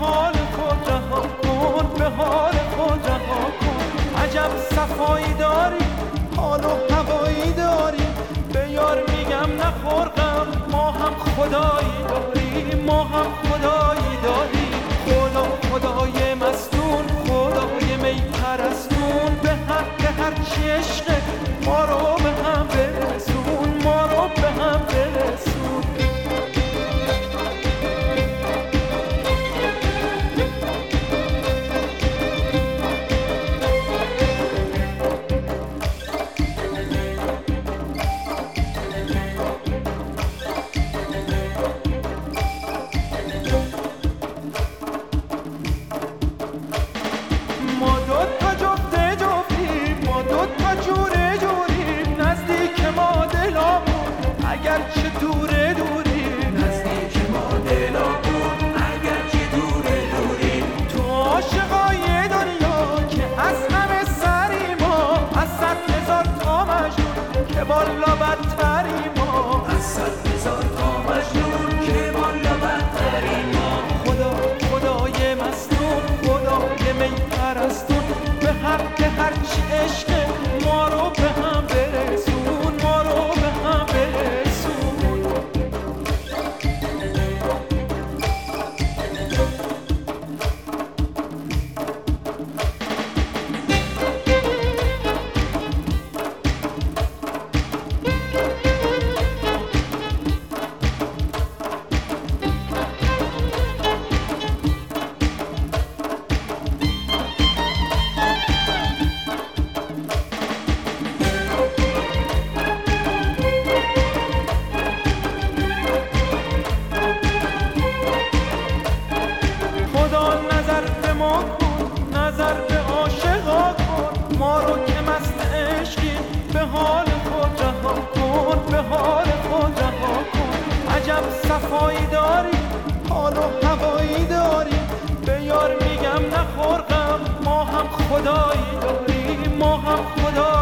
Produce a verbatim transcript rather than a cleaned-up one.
حال خود رها کن، به حال خود رها کن. عجب صفایی داری، حال و هوایی داری، به یار میگم نخور غم، ما هم خدایی داریم، ما هم خدایی داریم. خدا خدای مستون، خدای می پرستون، به حق هرچی عشقه ما رو به هم برسون، ما رو به هم برسون. اگرچه دوره دوریم، نزدیک ما دلامون اگرچه دوره دوریم. تو عاشقای دنیا که از همه سری ما، از صد هزار تا مجنون که بالا بدتری ما، از صد هزار تا مجنون که بالا بدتری ما. خدا خدای مستون، خدای می پرستون، به حق هرچی عشق ما رو به هم برسون، ما رو به هم برسون. نظر به عاشقا کن، ما رو که مست عشقیم، به حال خود رها کن، به حال خود رها کن. عجب صفایی داری، حال و هوایی داری، به یار میگم نخور غم، ما هم خدایی داریم، ما هم خدایی